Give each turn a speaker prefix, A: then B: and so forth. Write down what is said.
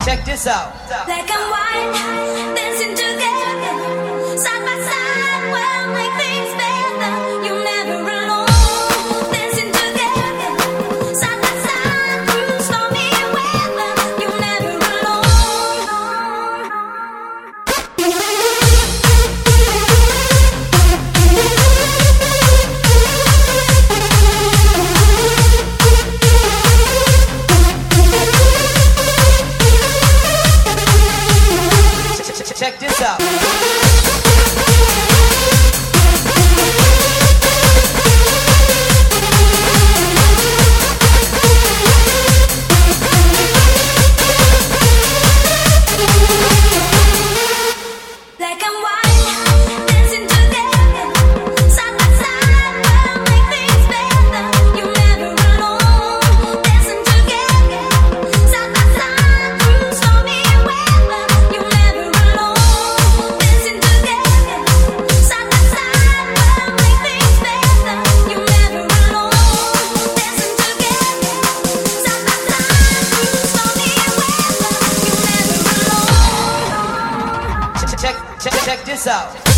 A: Check this out.
B: Black and white, dancing together, side by side, we'll make things better. You're never alone. Dancing together, side by side, through stormy weather. You're never alone.
A: Check this out.
B: Black and white, dancing together, side by side, we'll make things better. You're never alone. Dancing together, side by side, through stormy weather. You're never alone. Dancing together, side by side, we'll make things better. You're never alone. Dancing together, side by side, through stormy weather. You're never alone.
A: Check this out.